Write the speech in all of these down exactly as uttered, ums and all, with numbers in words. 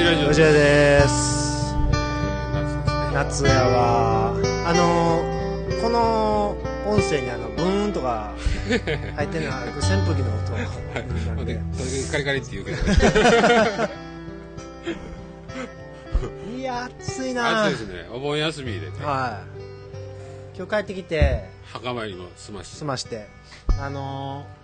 ラジオこちらです。夏やわ。あのー、この音声にあのブーンとか入ってるのは扇風機の音なんで、 カリカリって言うけどいや暑いな。 暑いですね。お盆休みでね、 はい、今日帰ってきて墓参りも済まして済ましてあのー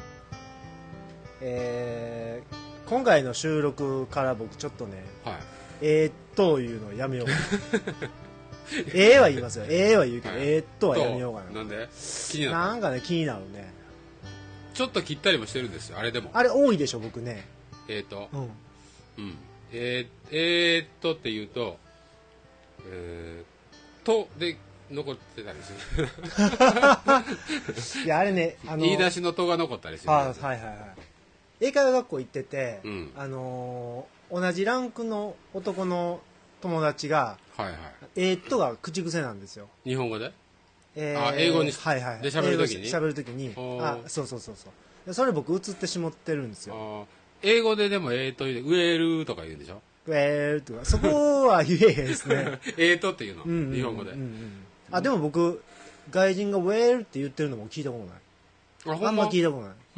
えー、今回の収録から僕ちょっとね、 はい、 えー、っというのをやめようええは言いますよ。ええは言うけど、はい、えー、っとはやめようかな。 なんで気になる？ なんかね、気になるね。 ちょっと切ったりもしてるんですよ、あれでも。 あれ多いでしょ、僕ね。 えーと、 うん。 うん。えー、えー、っとって言うと、えー、とで残ってたりする。 いや、あれね、あの、 言い出しのとが残ったりする。 あ、はいはいはい。英会話学校行ってて、 うん、 あのー、同じランクの男の友達が、 はいはい、 えー、っとが口癖なんですよ。 日本語で、 えー、 あ、英語に、 はいはい、 で喋るときに喋るときに、あ、そうそうそうそう。それ僕映ってしまってるんですよ。 あ、英語ででもえーと言う、ウェールとか言うんでしょ。 ウェールとか、そこは言えへんですね。 えーとっていうの、 うんうんうんうん、 日本語で。 あ、でも僕、外人がウェールって言ってるのも聞いたことない。あ, あんま聞いたことない。 うん。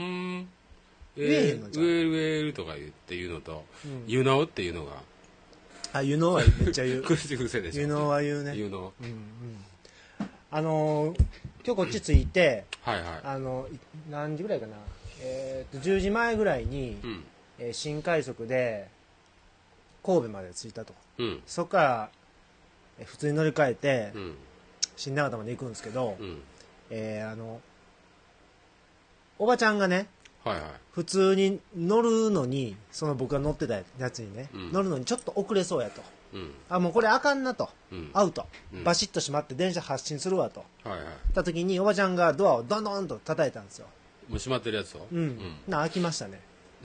言えへんのじゃん。 ウェールウェールとか言っていうのと、うん、You know っていうのが。 あ、You know はめっちゃ言う。 口癖でしょ。 You know は言うね。 You know。 うんうん。あのー、今日こっち着いて、 うん、はいはい。 あの、何時ぐらいかな。えー、っと、じゅうじまえぐらいに、うん、えー、新快速で、神戸まで着いたと。うん、そこから、えー、普通に乗り換えて、うん、新長田まで行くんですけど、うん、えー、あの、おばちゃんがね、はいはい、普通に乗るのに、その僕が乗ってたやつにね、うん、乗るのにちょっと遅れそうやと。うん、あ、もうこれあかんなと。うん、アウト、うん。バシッと閉まって電車発進するわと。はいはい。た時におばちゃんがドアをドンドンと叩いたんですよ。 もう閉まってるやつを？ うん。うん、な、開きましたね。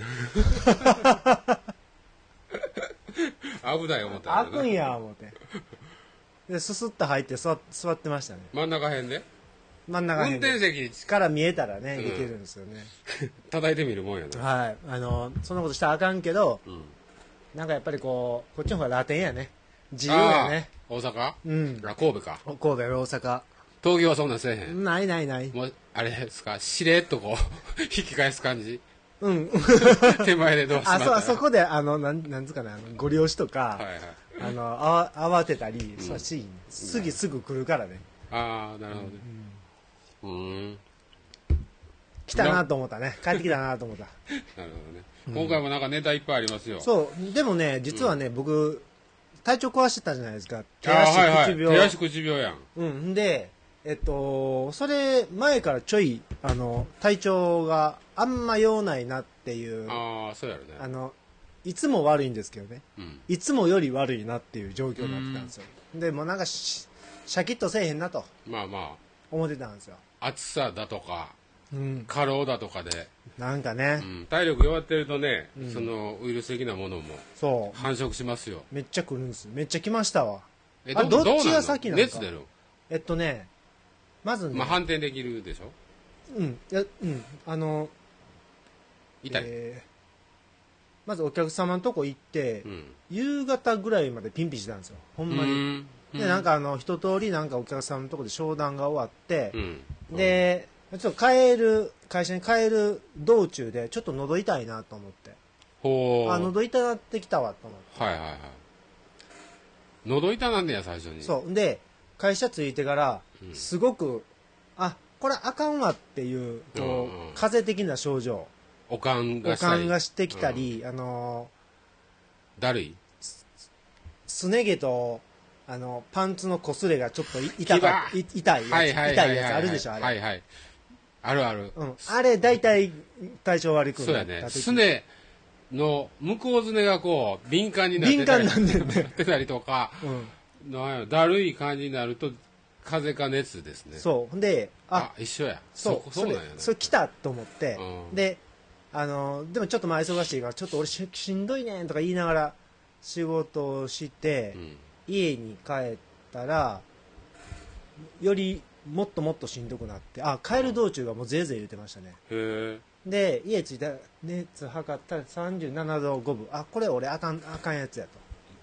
危ない思ったら、 ね。開くんや、思って。で、ススッと入って座座ってましたね。 真ん中辺で？ 真ん中運転席から見えたらね、いけるんですよね。 叩いてみるもんやな。 はい。あの、そんなことしたらあかんけど、うん、なんかやっぱりこう、こっちの方がラテンやね。自由やね。 大阪？ うん。 あ、神戸か。 神戸、大阪。 東京はそんなんせえへん。 ないないない。 もう、あれですか、しれっとこう、引き返す感じ？ うん。 手前でどうしまったら。 あ、そ、そこで、あの、なん、なんつうかな、あのご利用しとか、はいはい。あの、あわ、慌てたり、うん、そうしい、次すぐ来るからね。 ああ、なるほどね。うん。うん。 来たなと思ったね。帰ってきたなと思った。 なるほどね。今回もなんかネタいっぱいありますよ。 そう。でもね、実はね、うん、僕、体調壊してたじゃないですか。 手足口病。はいはい、手足口病やん。 うん。で、えっと、それ前からちょい、あの、体調があんま用ないなっていう。 ああ、そうやろね。 あの、いつも悪いんですけどね。うん、いつもより悪いなっていう状況になってたんですよ。で、もうなんかシャキッとせえへんなと。 まあまあ。 思ってたんですよ。 暑さだとか。うん、過労だとかでなんかね、 うん、体力弱ってるとね、うん、そのウイルス的なものもそう繁殖しますよ。 めっちゃ来るんです。めっちゃ来ましたわ。 え、 あ、どっちが先なの？ 熱出る？ えっとね、まずね、 まあ、反転できるでしょ。 うんいやうんあの痛い、えー、まずお客様のとこ行って、うん、夕方ぐらいまでピンピンしてたんですよ、ほんまに。でなんかあの一通りなんかお客様のとこで商談が終わって、うん、で、うん、ちょっと帰る会社に帰る道中でちょっと喉痛いなと思って、ほー、あ、喉痛なってきたわと思って、 はいはいはい、喉痛なんねや最初に。 そうで会社着いてからすごく、うん、あ、これあかんわっていうこう、うんうん、風邪的な症状、 おかんがしたり、おかんがしてきたり、うん、あのー、だるいす, すね毛とあのパンツのこすれがちょっと痛かい痛いやつ、はいはいはいはい、痛いやつあるでしょ、あれ、 はいはい、あるある、 うん、あれ大体体調悪くなった時。そうやね、すねの向こうすねがこう敏感になってたり、敏感なんでね、 なってたりとか、うん、なんやだるい感じになると風邪か熱ですね。 そうで、 あ、あ一緒や、 そう、そうなんやね、それ来たと思って、うん、であのでもちょっとまあ忙しいからちょっと俺 し, しんどいねんとか言いながら仕事をして、うん、家に帰ったらよりもっともっとしんどくなって、あ、帰る道中がもうぜいぜい言ってましたね。へで家着いたら熱測ったらさんじゅうななどごぶ、あ、これ俺あかんあかんやつやと。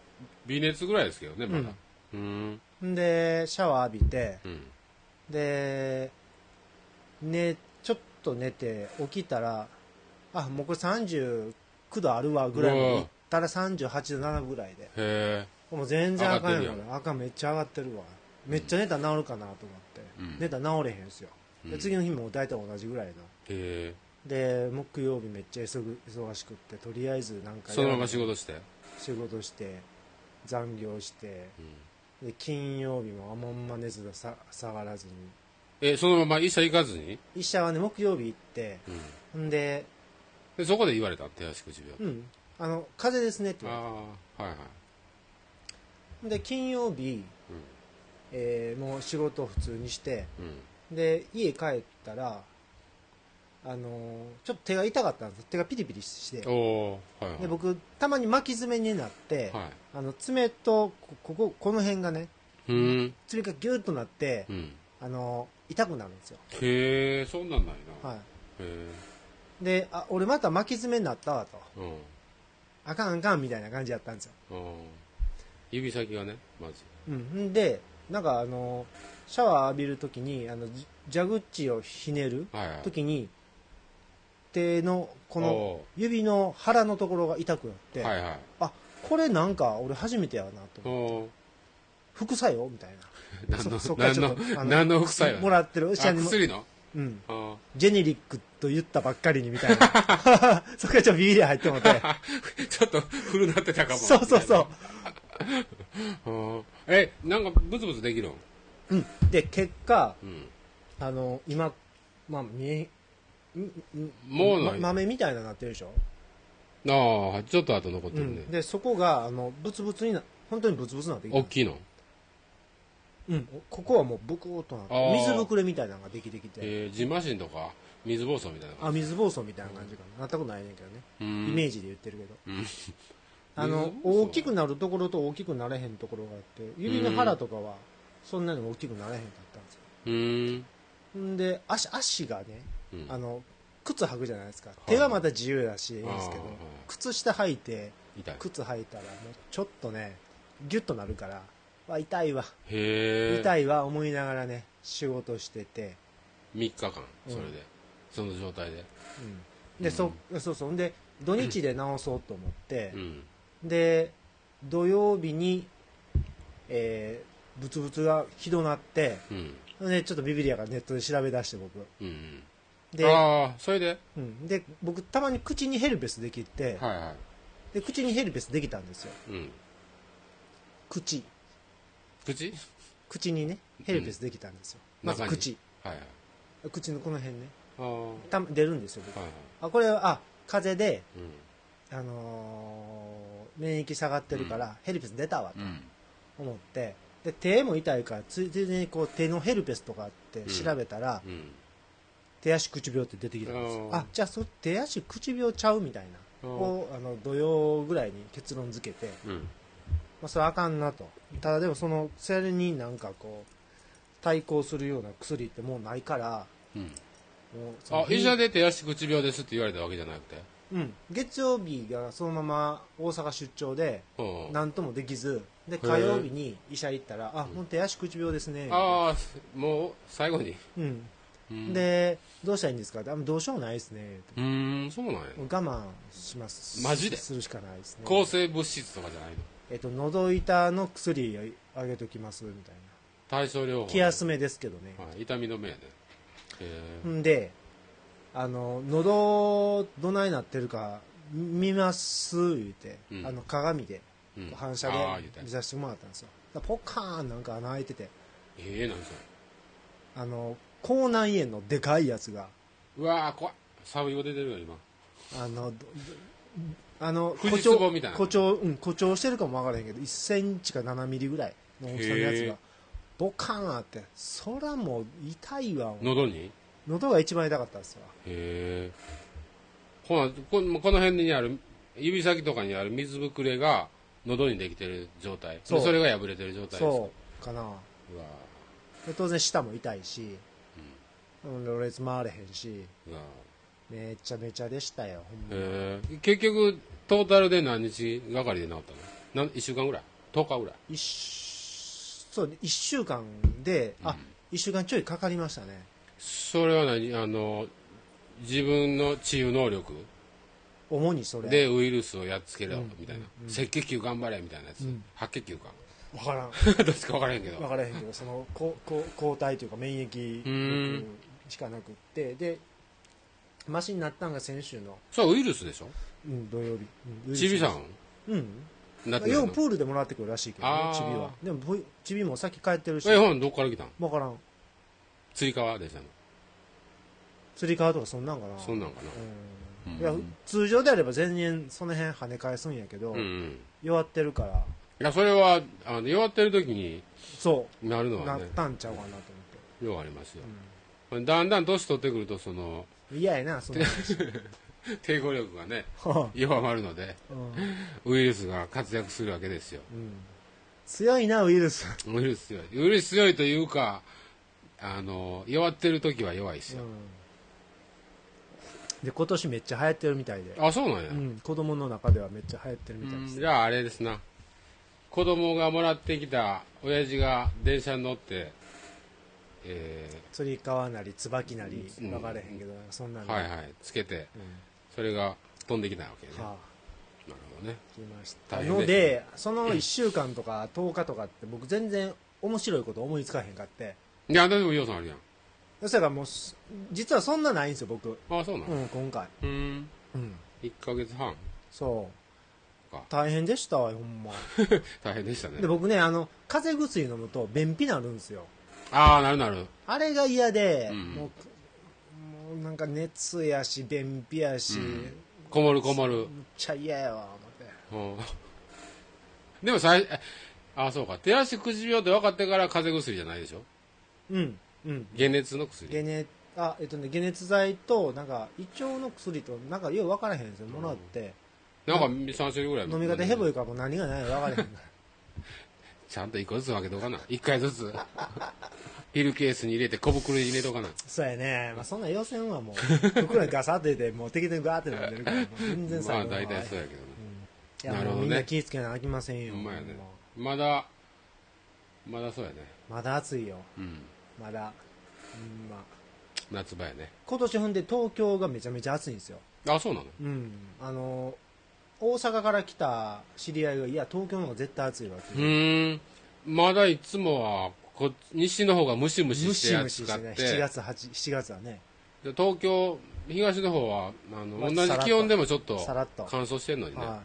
微熱ぐらいですけどねまだ。うん。 んでシャワー浴びて、 うん、 でねちょっと寝て起きたらあもうこれさんじゅうきゅうどあるわぐらいまでいったらさんじゅうはちどななぶぐらいで。へえ。 もう全然あかんやん。あかんめっちゃ上がってるわ。めっちゃ寝たら治るかなと思って、うん、寝たら治れへんすよ。で次の日も大体同じぐらいの。へで木曜日めっちゃ忙しくってとりあえずなんかそのまま仕事して仕事して残業して、うん、で金曜日もあんま熱がさ下がらずにえそのまま医者行かずに医者はね木曜日行って、うん、ででそこで言われた手足口病うんあの風邪ですねって言われた。ああはいはいで金曜日、うんえー、もう仕事を普通にして、うん、で家帰ったらあのー、ちょっと手が痛かったんです。手がピリピリして、はいはい、で僕たまに巻き爪になって、はい、あの爪とこここの辺がね爪がギュッとなって、うん、あのー、痛くなるんですよ。 へえそんなんないな、はい、 へであ俺また巻き爪になったわと、うん、あかんあかんみたいな感じやったんですよ。 指先がねまず、 うん、でなんかあのシャワー浴びるときにあの蛇口をひねるときに、はいはい、手のこの指の腹のところが痛くなって、はいはい、あこれなんか俺初めてやなと思って副作用みたいな何のそそっからちょっと何の副作用もらってるあ薬の、 うん、ジェネリックと言ったばっかりにみたいなそこからちょっとビビり入ってもてちょっと古なってたかもそうそうそうえなんかブツブツできるの、 うん、で結果、うん、あの今まあ見えもう、ま、豆みたいななってるでしょ。 ああちょっと後残ってるね、 うん、でそこがあのブツブツにな本当にブツブツになってきて大きいのうんここはもうブクーっとなって水ぶくれみたいなのができてきてえー、ジンマシンとか水疱瘡みたいなあ水疱瘡みたいな感じかな、なったことないねんけどね、うん、イメージで言ってるけど、うん、あの大きくなるところと大きくなれへんところがあって指の腹とかはそんなに大きくなれへんかったんですよ。うんで 足, 足がね、うん、あの靴履くじゃないですか、はい、手はまた自由だしいいですけど、靴下履いて靴履いたらもうちょっとねギュッとなるからわ痛いわへ痛いわ思いながらね仕事しててみっかかんそれで、うん、その状態で、 うん、で、うん、そそうそうで土日で治そうと思って、うん、で土曜日に、えー、ブツブツがひどなって、うん、でちょっとビビりやからネットで調べ出して僕、うんうんでああそれで、 うん、で僕たまに口にヘルペスできて、はいはい、で口にヘルペスできたんですよ、うん、口口口にねヘルペスできたんですよ、うん、まず口、はいはい、口のこの辺ねあた出るんですよ僕、はいはい、あこれはあ風邪で、うん、あのー、免疫下がってるから、うん、ヘルペス出たわと思って、で手も痛いからついでにこう手のヘルペスとかって調べたら、うんうん手足口病って出てきたんですよ。あじゃあそ手足口病ちゃうみたいなをあの土曜ぐらいに結論付けて、うんまあ、それあかんなと。ただでもそのそれになんかこう対抗するような薬ってもうないから、うん、もうあ医者で手足口病ですって言われたわけじゃなくて、 うん、月曜日がそのまま大阪出張で何ともできずで火曜日に医者行ったら「あもう手足口病ですね」 ああもう最後にうんでどうしたらいいんですかってどうしようもないですねうーんそうなんや我慢しますマジでするしかないですね抗生物質とかじゃないのえっと喉痛の薬あげときますみたいな対症療法気休めですけどね、 はい、痛み止めやねんであの喉どないなってるか見ます言うて、うん、あの鏡で、うん、反射で見させてもらったんですよポカーンなんか穴開いててええー、なんそれあの口内炎のでかいやつがうわー怖いサビが出てるよ今あのあの誇張みたいな誇張、うん、誇張してるかも分からへんけどいっセンチかななミリぐらいの大きさのやつがボカーンあってそらもう痛いわ喉に喉が一番痛かったですわへえほな こ, この辺にある指先とかにある水ぶくれが喉にできてる状態 そ, それが破れてる状態ですそうかなうわで当然舌も痛いしろれつ回れへんしめちゃめちゃでしたよほんま結局トータルで何日がかりで治ったのいっしゅうかんぐらいとおかぐらいいっそういっしゅうかんで、うん、あいっしゅうかんちょいかかりましたね。 それは何あの自分の治癒能力主にそれでウイルスをやっつけろみたいな、うんうん、赤血球頑張れみたいなやつ、うん、白血球か分からんどっちか分からへんけど分からへんけどその抗体というか免疫力しかなくってでマシになったんが先週のそうウイルスでしょ、 うん、土曜日、 うん、チビさんうんようプールでもらってくるらしいけどねチビはでもチビもさっき帰ってるしえほんどっから来たん分からんつり革でしたのつり革とかそんなんかなそんなんかな、 うん、いや通常であれば全然その辺跳ね返すんやけど、うんうん、弱ってるからいやそれはあの弱ってる時にそうなるのはねなったんちゃうかなと思ってようありますよ、うん、だんだん年取ってくるとその嫌やなその抵抗力がね弱まるので、うん、ウイルスが活躍するわけですよ、うん、 強いなウイルスウイルス強いウイルス強いというかあの弱ってる時は弱いですよ、うん、 で今年めっちゃ流行ってるみたいであそうなんや、 うん、子供の中ではめっちゃ流行ってるみたいです、 じゃああれですな子供がもらってきた親父が電車に乗ってえー、 つり革なり椿なり分かれへんけど、うん、そんなのはいはいつけて、うん、それが飛んできたわけね、はあ、なるほどね来ましたのでそのいっしゅうかんとかとおかとかって僕全然面白いこと思いつかへんかっていやでも予算あるやんそしたらもう実はそんなないんですよ僕ああそうなの、 うん、今回うん、うん、いっかげつはんそう大変でしたわほんま大変でしたねで僕ねあの風邪薬飲むと便秘なるんですよああなるなるあれが嫌で、うん、もうもうなんか熱やし便秘やし、うん、 こもるこもるめっちゃ嫌やわ思って、 うん、でもさいああそうか手足口病って分かってから風邪薬じゃないでしょうんうん解熱の薬解熱あえっとね解熱剤となんか胃腸の薬となんかよう分からへんんですよもらって、 うん、なんかさん種類ぐらい飲み方ヘボいからもう何がないか分からへんからちゃんといっこずつ分けとかないっかいずつピルケースに入れて小袋に入れとかなそうやね、まあ、そんな予選はもう袋にガサッと入れてもう適当にガーって飲んでるから全然さまあ大体そうやけどね、 うん、いやなるほど、ね、みんな気ぃつけなあきませんよ、 ほんまやね、まだまだそうやねまだ暑いよ、 うん、 まだ、うんまあ、 夏場やね今年ほんで東京がめちゃめちゃ暑いんですよあそうなのうんあの大阪から来た知り合いがいや東京の方が絶対暑いわってうんまだいつもはこ西の方がムシムシして暑かってムシムシしてねしちがつはち しちがつはねで東京東の方はあの、まあ、同じ気温でもちょっと乾燥してるのにね、はい、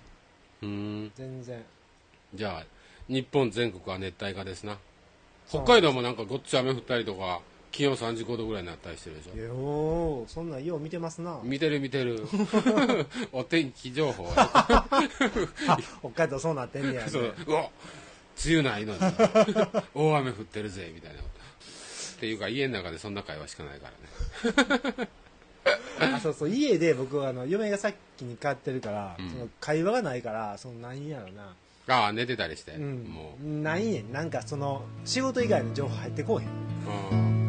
うん全然じゃあ日本全国は熱帯化ですな北海道もなんかごっつ雨降ったりとか気温さんじゅうごどぐらいになったりしてるでしょよーそんなんよう見てますな見てる見てるお天気情報北海道そうなってんねや、ね、 そううわ梅雨ないのに大雨降ってるぜみたいなっていうか家の中でそんな会話しかないからねあそうそう家で僕はあの嫁がさっきに帰ってるから、うん、その会話がないからその何やろなああ寝てたりして、うん、 もうないねんなんかその仕事以外の情報入ってこうへんああ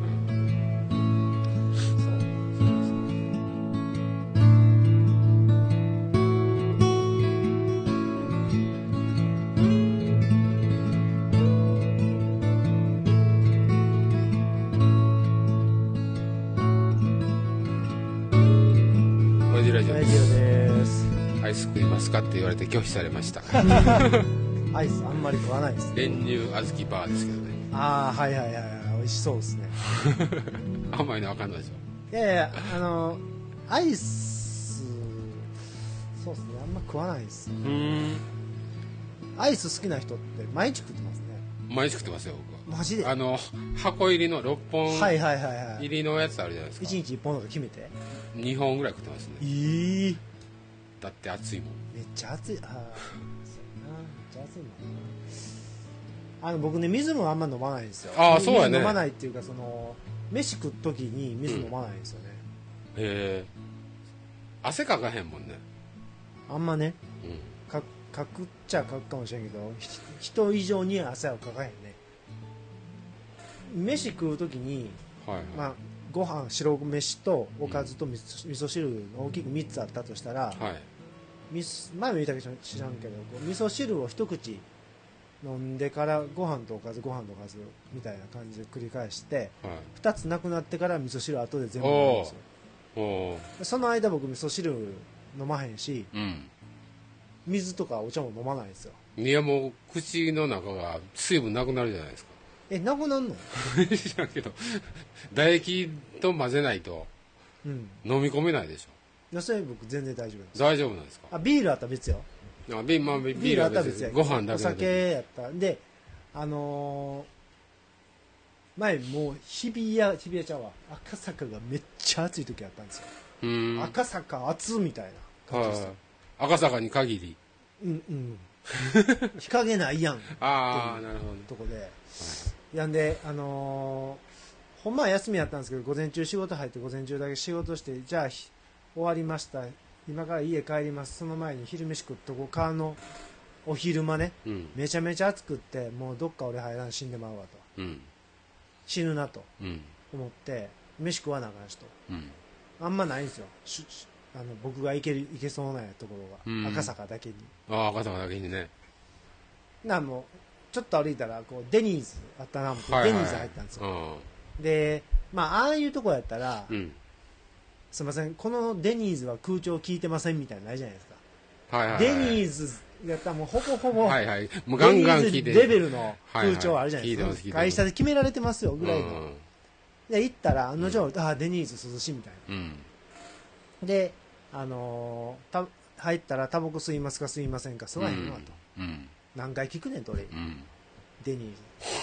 かって言われて拒否されましたアイスあんまり食わないです、 ね、練乳小豆バーですけどねああはいはいはいはい美味しそうですね甘いの分かんないでしょいやいやあのアイスそうですねあんま食わないですうんアイス好きな人って毎日食ってますね毎日食ってますよ僕はマジであの箱入りのろっぽん入りのやつあるじゃないですかいちにちいっぽんとか決めてにほんぐらい食ってますねええー、 だって暑いもんめっちゃ暑いああそうやなめっちゃ暑いもんなあの僕ね水もあんま飲まないんですよああそうやね飲まないっていうかその飯食う時に水飲まないんですよね、 うん、へえ汗かかへんもんねあんまね、うん、かかくっちゃかくかもしれんけど人以上に汗はかかへんね飯食う時に、はいはい、まあご飯白飯とおかずと味噌汁の大きくみっつあったとしたら、はい、前も言ったか知らんけど味噌汁を一口飲んでからご飯とおかずご飯とおかずみたいな感じで繰り返して、はい、ふたつなくなってから味噌汁後で全部飲むんですよ。おその間僕味噌汁飲まへんし、うん、水とかお茶も飲まないんですよ。 いやもう口の中が水分なくなるじゃないですか。 え、なくなるの？ 知らんけど唾液と混ぜないと飲み込めないでしょ。 いやそれ僕全然大丈夫です。 大丈夫なんですか？ あ、ビールあったら別よ。 あ、ビー、まあ、ビールあったら別やけどご飯だけお酒やったで、あのー、前もう日比谷日比谷ちゃうわ、赤坂がめっちゃ暑い時あったんですよ。うん、赤坂暑みたいな感じです。 赤坂に限りうんうん日陰ないやんああなるほどとこで、はい、やんであのー、ほんまは休みやったんですけど午前中仕事入って午前中だけ仕事してじゃあ終わりました今から家帰りますその前に昼飯食っとこうかのお昼間ね、うん、めちゃめちゃ暑くってもうどっか俺入らん死んでまうわと、うん、死ぬなと思って飯食わなあかんしと、うん、あんまないんですよあの僕が行ける行けそうなところが、うん、赤坂だけにああ赤坂だけにねなもうちょっと歩いたらこうデニーズあったな思って、はいはい、デニーズ入ったんですよでまあああいうとこやったら、うん、すいませんこのデニーズは空調効いてませんみたいなのないじゃないですか、はいはいはい、デニーズやったらもうほぼほぼ、はいはい、もうガンガン効いてレベルの空調あるじゃないですか、はいはい、会社で決められてますよぐらいの、うん、で行ったら案の定、うん、あデニーズ涼しいみたいな、うん、であのー、た入ったらタバコ吸いますか吸いませんか吸わへんわと、うん、何回聞くねんと俺、うん、デニーズ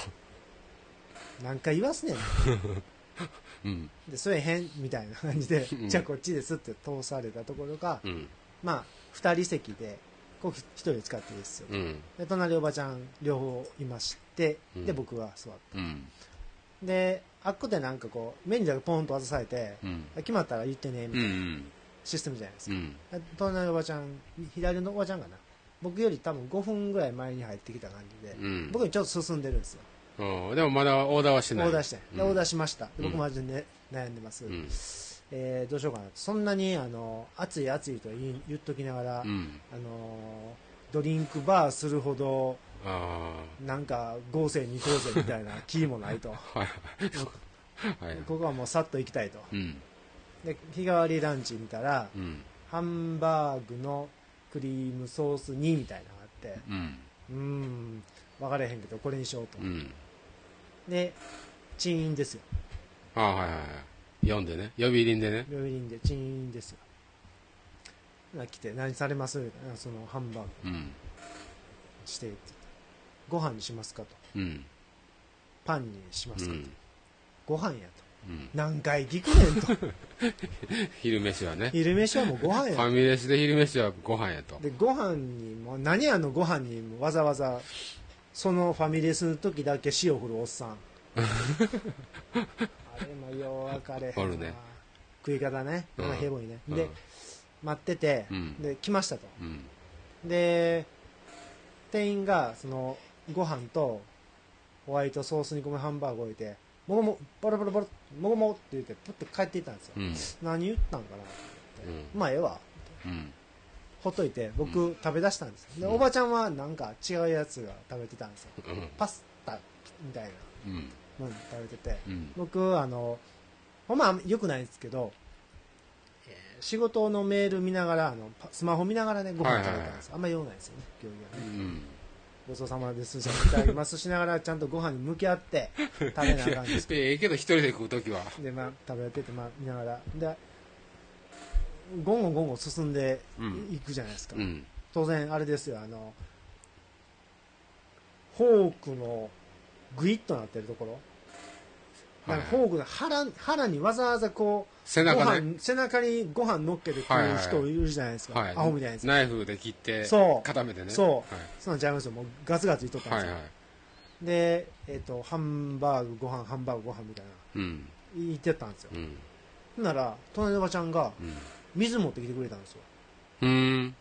何回言わすねん、うん、でそれ変みたいな感じで、うん、じゃあこっちですって通されたところが、うん、まあふたり席でこうひとり使っていいですよ、うん、で隣おばちゃん両方いまして、うん、で僕は座って、うん、であっこでなんかこうメニューだけポンと渡されて、うん、決まったら言ってねみたいな、うんシステムじゃないですか、うん、隣のおばちゃん左のおばちゃんかな僕より多分ごふんぐらい前に入ってきた感じで、うん、僕よりちょっと進んでるんですよ。 でもまだオーダーはしてない。 オーダーして、うん、オーダーしました。で僕もまず、ね、悩んでます、うんえー、どうしようかなとそんなにあの暑い暑いと言い言っときながら、うん、あのドリンクバーするほどなんか豪勢に行こうぜみたいな気もないと、はいはい、ここはもうさっと行きたいと、うんで日替わりランチ見たら、うん、ハンバーグのクリームソースにみたいなのがあってうんうーん分かれへんけどこれにしようと、うん、でチーンですよああはいはいはい読んでね呼び鈴でね呼び鈴でチーンですよ来て何されますそのハンバーグ、うん、してってご飯にしますかと、うん、パンにしますかと、うん、ご飯やとうん、何回聞くねんと昼飯はね昼飯はもうご飯やファミレスで昼飯はご飯やとでご飯にも何あのご飯にもわざわざそのファミレスの時だけ塩振るおっさんあれもよう分かれへんな、ね、食い方ね、うん、ヘボいね、うん、で待ってて、うん、で来ましたと、うん、で店員がそのご飯とホワイトソース煮込みハンバーグを置いてもごもボロボロボロもごもって言ってプッと帰っていったんですよ、うん、何言ったんかなって、うん、まあええわって、うん、ほっといて僕、うん、食べ出したんですよで、うん、おばちゃんはなんか違うやつが食べてたんですよ、うん、パスタみたいな、うん、食べてて、うん、僕あのほんまよくないんですけど、えー、仕事のメール見ながらあのスマホ見ながらねご飯食べたんです、はいはいはい、あんまり用ないですよね行儀はね、うんごちそうさまですじゃいただきますしながらちゃんとご飯に向き合って食べなあかんですけどええけど一人で食うときはで、まあ、食べてて、まあ、見ながらでゴンゴンゴンゴン進んでいくじゃないですか、うん、当然あれですよあのフォークのグイッとなってるところなんかフォークの 腹, 腹にわざわざこう背中、 ね、背中にご飯乗っけて食う人いるじゃないですか、はいはい、アホみたいなやつナイフで切って固めてねそう、はい、そうなんちゃいますよもうガツガツいっとったんですよ、はいはい、で、えーと、ハンバーグご飯ハンバーグご飯みたいな、うん、言ってたんですよ、うん、なら隣のおばちゃんが水持ってきてくれたんですようん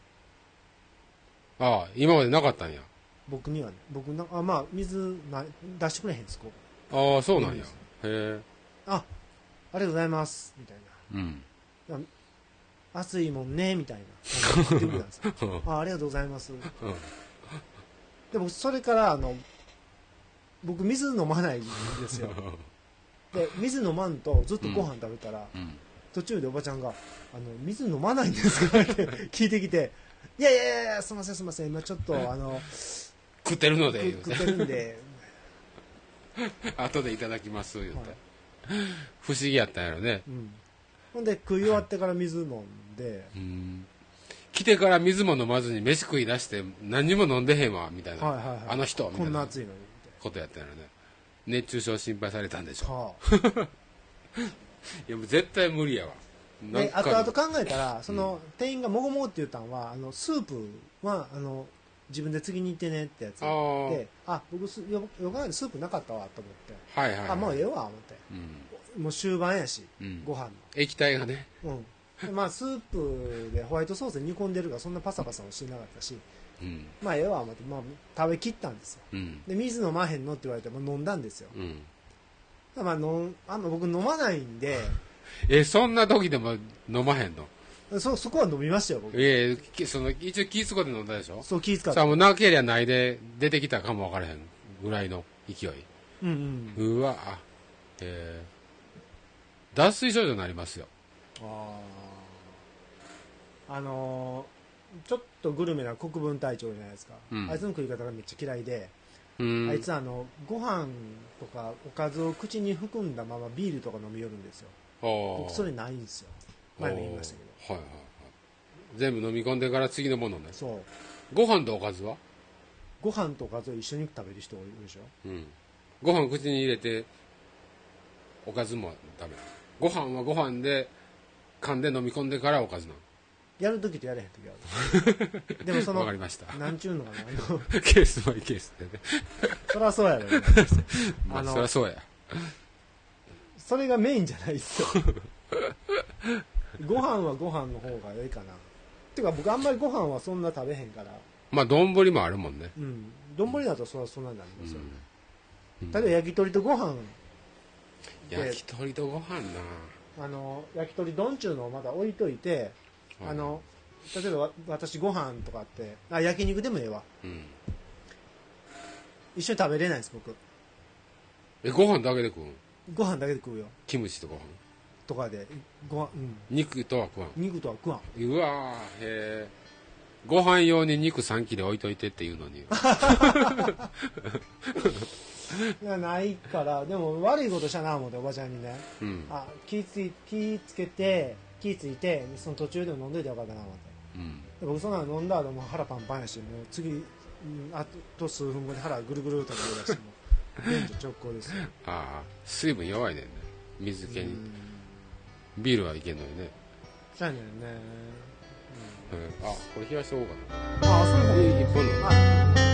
ああ今までなかったんや僕にはね僕なあまあ水な出してくれへんですこああそうなんやへえあありがとうございますみたいな、うん、暑いもんねみたいな言ってくれたんですよあありがとうございます、うん、 でもそれからあの僕水飲まないんですよで水飲まんとずっとご飯食べたら、うんうん、途中でおばちゃんが「あの水飲まないんですか?」って聞いてきて「いやいやいやすいませんすいません今ちょっとあの食ってるので食ってるんで後でいただきます」言うて、はい、不思議やったんやろね、 うん、ほんで食い終わってから水飲んで、 うん、来てから水も飲まずに飯食い出して何にも飲んでへんわみたいな、はいはいはい、あの人みたいなこんな暑いのにことやったんやろね。熱中症心配されたんでしょ、 はあ、 いやもう絶対無理やわ。 で後々考えたらその、うん、店員がもごもごって言ったのはあのスープはあの自分で次に行ってねってやつで、あ僕すよよかないでスープなかったわと思って、 はいはいはい、 あもうええわ思って、うん、もう終盤やし、うん、ご飯の液体がね、 うん、でまあスープでホワイトソースで煮込んでるからそんなパサパサもしてなかったし、うん、まあええわ思って、まあ、食べきったんですよ、うん、で水飲まへんのって言われても飲んだんですよ、うん、まあ飲あんま僕飲まないんでえそんな時でも飲まへんの？ そそこは飲みましたよ僕。 ええその一応気ぃ使って飲んだでしょ？ そう気ぃ使って。 さあもうなけりゃないで出てきたかも分からへんぐらいの勢い。 うんうん。 うわえー、脱水症状になりますよ。 あああのー、ちょっとグルメな国分隊長じゃないですか、うん、あいつの食い方がめっちゃ嫌いで、うん、あいつあのご飯とかおかずを口に含んだままビールとか飲み寄るんですよ。僕それないんですよ。前も言いましたけど、 はいはいはい、全部飲み込んでから次のものね。 そうご飯とおかずはご飯とおかずを一緒に食べる人がいるでしょ、うん、 ご飯口に入れておかずも食べる。ご飯はご飯で噛んで飲み込んでからおかずなの。 やるときとやれへんときあるでもその分かりました。 なんちゅうのかなケースバイケースでねそりゃそうやろ、ね、 まあそりゃそうや。 それがメインじゃないですよご飯はご飯の方がいいかな。てか僕あんまりご飯はそんな食べへんから。 まあ丼もあるもんね。 うん丼だとそんなそんなになりますよね、うん、例えば焼き鳥とご飯焼き鳥とご飯なあの焼き鳥丼ちゅうのをまだ置いといて、はい、あの例えば私ご飯とかってあ焼肉でもええわ、うん、一緒に食べれないです僕。 えご飯だけで食う？ ご飯だけで食うよ。 キムチとご飯とかでご飯、うん、 肉とは食わん。 肉とは食わん。 うわーへえ。ご飯用に肉さん切れ置いといてっていうのにいやないから。でも悪いことしたな思っておばちゃんにね、うん、あ気つい気つけて気ついてその途中でも飲んどいてよかったな思って、うん、で僕そんなの飲んだ後も腹パンパンやしもう次、うん、あと数分後に腹ぐるぐるとか出しても便所直行ですよ。 ああ水分弱いねんね水気に、うん、ビールはいけんのにね。 そうやねんね、 うん、あこれ冷やしておこうかな。 ああそういうのいい一本の。